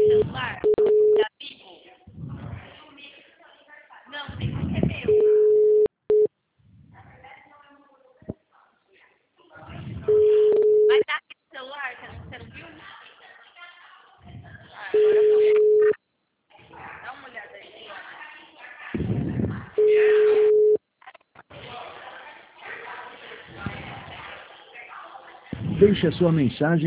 celular da Vivo? Não, tem que ser meu. Vai dar aqui no celular, você não viu? Ah, agora eu vou. Dá uma olhada aí, ó. Deixe a sua mensagem